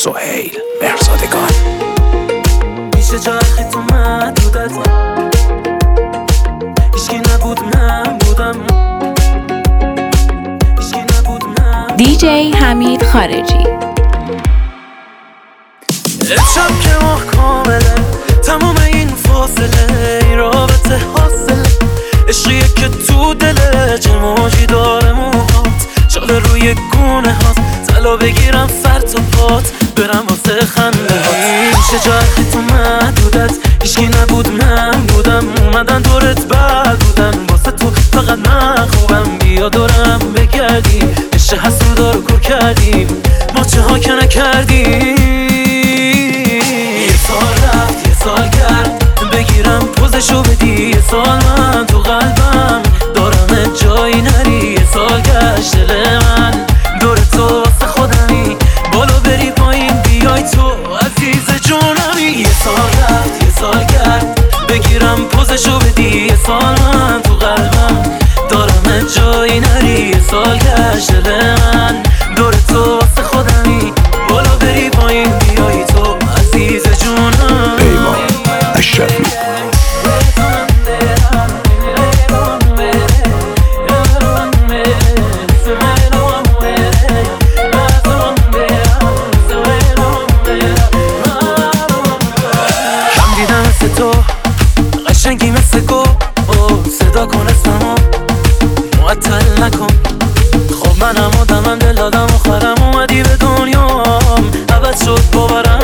سهیل مرزادگان. میشه چرخی تو محدودت، هیچکی نبود من بودم، هیچکی نبود من. دیجی حمید خارجی. امشب که ماه کامله، تمام این فاصله این رابطه حاصله، عشقیه که تو دله چه موجی داره موهات، شغل روی گونه هاست، طلا بگیرم سر تا پات برم واسه خنده هات. میشه چرخی تو محدودت، هیچکی نبود من بودم، اومدن دورت بد بودن واسه تو فقط من خوبم، بیا دورم بگردی عشق حسودا رو کور کردیم ما چه ها که نکردیم. یه سال رفت یه سال کرد بگیرم پوزشو بدی، یه سال من تو قلبم دارم جایی نری، یه سال گشت دل من دور تو واسه خودمی، بالا بری پایین بیای تو عزیز جونمی. یه سال رفت یه سال کرد بگیرم پوزشو بدی، یه سال من تو قلبم دارم جایی نری، یه سال گشت دل من دور تو واسه خودمی، بالا بری پایین بیای تو عزیز جونم. پیمان اشرفی. کم دیدم مثل تو قشنگی مثل گو، صدا کن اسممو معطل نکن، خب منم آدمم دل آدم آخرم اومدی به دنیام عوض شد باورم.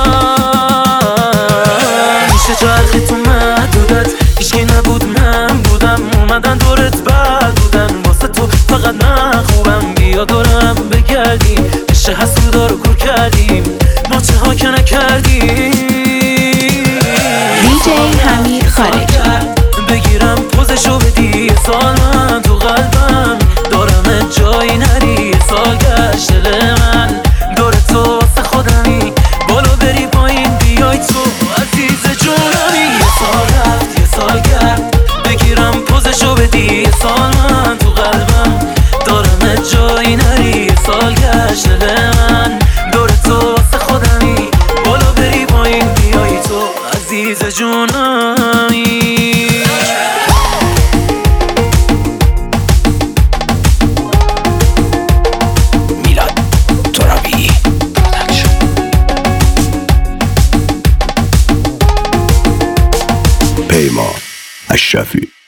میشه چرخی تو محدودت، هیچکی نبود من بودم، اومدن دورت بد بودن واسه تو فقط من خوبم، بیا دورم بگردیم عشق حسودا رو کور کردیم ما چه ها که نکردیم. دیجی حمید خارجی. بگیرم پوزشو بدی، یه سال من تو قلبم دارم جایی نری، یه سال گشت دل من دور تو واسه خودمی، بالا بری پایین بیای تو عزیز جونمی. یه سال رفت یه سال کرد بگیرم پوزشو بدی، یه سال من تو قلبم دارم جایی نری، یه سال گشت دل من دور تو واسه خودمی، بالا بری پایین بیای تو عزیز جونمی. پیمان اشرفی.